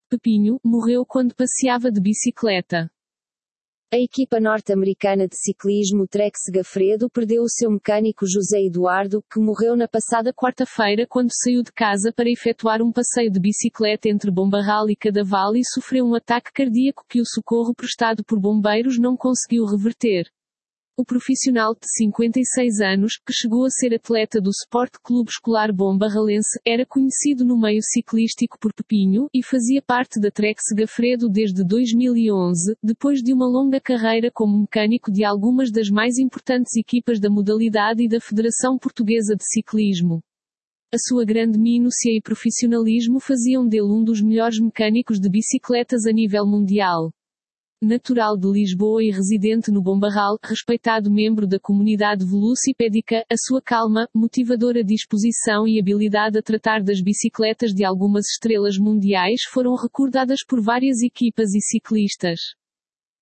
Pepinho, morreu quando passeava de bicicleta. A equipa norte-americana de ciclismo Trek Segafredo perdeu o seu mecânico José Eduardo, que morreu na passada quarta-feira quando saiu de casa para efetuar um passeio de bicicleta entre Bombarral e Cadaval e sofreu um ataque cardíaco que o socorro prestado por bombeiros não conseguiu reverter. O profissional de 56 anos, que chegou a ser atleta do Sport Clube Escolar Bombarralense, era conhecido no meio ciclístico por Pepinho, e fazia parte da Trek Segafredo desde 2011, depois de uma longa carreira como mecânico de algumas das mais importantes equipas da modalidade e da Federação Portuguesa de Ciclismo. A sua grande minúcia e profissionalismo faziam dele um dos melhores mecânicos de bicicletas a nível mundial. Natural de Lisboa e residente no Bombarral, respeitado membro da comunidade velocipédica, a sua calma, motivadora disposição e habilidade a tratar das bicicletas de algumas estrelas mundiais foram recordadas por várias equipas e ciclistas.